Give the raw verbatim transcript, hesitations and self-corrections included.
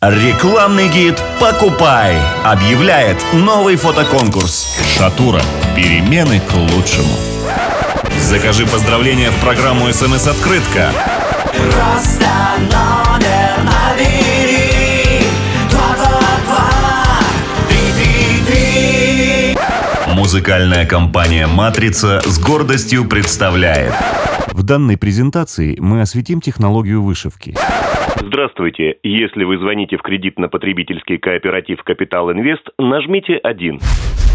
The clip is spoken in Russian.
Рекламный гид «Покупай» объявляет новый фотоконкурс. Шатура. Перемены к лучшему. Закажи поздравления в программу «СМС-открытка». Просто номер набери. Два, два, два, три, три, три. Музыкальная компания «Матрица» с гордостью представляет. В данной презентации мы осветим технологию вышивки. Здравствуйте. Если вы звоните в кредитно-потребительский кооператив «Капитал Инвест», нажмите один.